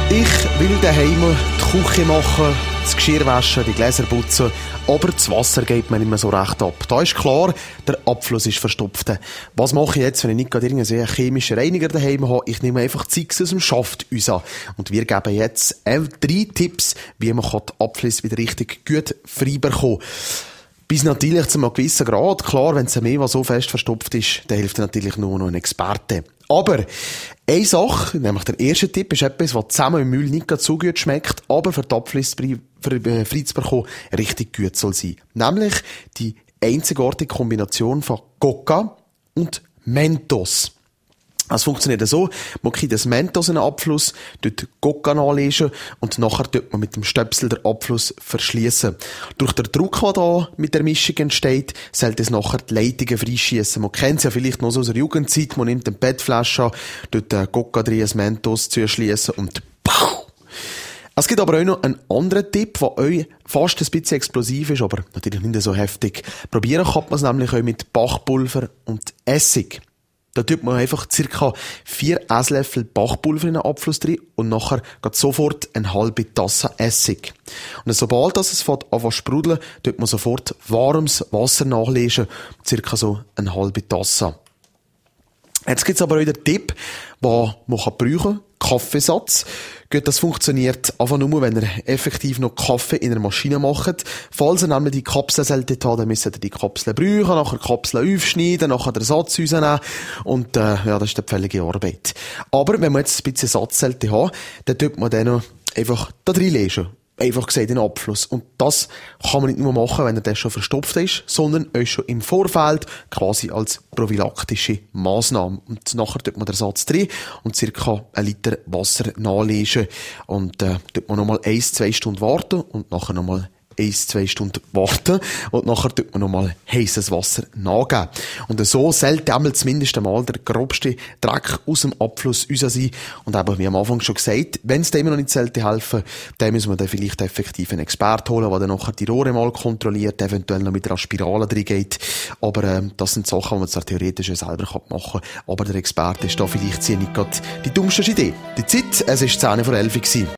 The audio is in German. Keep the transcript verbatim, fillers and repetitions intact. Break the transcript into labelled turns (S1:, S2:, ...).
S1: Ich will daheim die Küche machen, das Geschirr waschen, die Gläser putzen, aber das Wasser geht mir nicht mehr so recht ab. Da ist klar, der Abfluss ist verstopft. Was mache ich jetzt, wenn ich nicht gerade irgendeinen chemischen Reiniger daheim habe? Ich nehme einfach Zeugs aus dem Schaft raus. Und wir geben jetzt drei Tipps, wie man den Abfluss wieder richtig gut frei bekommen kann. Bis natürlich zu einem gewissen Grad. Klar, wenn es mehr so fest verstopft ist, dann hilft natürlich nur noch ein Experte. Aber eine Sache, nämlich der erste Tipp, ist etwas, was zusammen im Müll nicht so gut schmeckt, aber für die Abflüsse frei zu bekommen, richtig gut soll sein. Nämlich die einzigartige Kombination von Coca und Mentos. Es funktioniert so, man kriegt das Mentos in den Abfluss, dort Coca anlegen und nachher tut man mit dem Stöpsel den Abfluss verschliessen. Durch den Druck, der da mit der Mischung entsteht, sollte es nachher die Leitungen freischiessen. Man kennt es ja vielleicht noch so aus der Jugendzeit, man nimmt eine P E T-Flasche, tut den Coca drin, ein Mentos zuschliessen und pow! Es gibt aber auch noch einen anderen Tipp, der euch fast ein bisschen explosiv ist, aber natürlich nicht so heftig. Probieren kann man es nämlich auch mit Backpulver und Essig. Da tut man einfach circa vier Esslöffel Backpulver in den Abfluss drin und nachher geht sofort eine halbe Tasse Essig. Und sobald das es anfängt zu sprudeln, tut man sofort warmes Wasser nachlesen, circa so eine halbe Tasse. Jetzt gibt's aber auch den Tipp, den man brauchen kann. Kaffeesatz. Gut, das funktioniert einfach nur, wenn ihr effektiv noch Kaffee in einer Maschine macht. Falls ihr nämlich die Kapseln solltet haben, dann müsst ihr die Kapseln brauchen, nachher die Kapseln aufschneiden, nachher den Satz rausnehmen. Und, äh, ja, das ist die völlige Arbeit. Aber wenn man jetzt ein bisschen Satz sollte haben, dann tut man den noch einfach da reinlegen. Einfach gesagt, in den Abfluss. Und das kann man nicht nur machen, wenn er das schon verstopft ist, sondern auch schon im Vorfeld, quasi als prophylaktische Massnahme. Und nachher tut man den Satz drin und circa ein Liter Wasser nachlegen. Und, äh, tut man nochmal eins, zwei Stunden warten und nachher nochmal eins, zwei Stunden warten und nachher tut man nochmal heißes Wasser nachgeben. Und so sollte einmal zumindest einmal der grobste Dreck aus dem Abfluss raus sein. Und eben, wie am Anfang schon gesagt, wenn es dem noch nicht sollte helfen, dann müssen wir dann vielleicht effektiv einen Experten holen, der dann nachher die Rohre mal kontrolliert, eventuell noch mit einer Spirale drin geht. Aber ähm, das sind Sachen, die man zwar theoretisch ja selber machen kann, aber der Experte ist da vielleicht nicht gerade die dummste Idee. Die Zeit, es war zehn vor elf gewesen.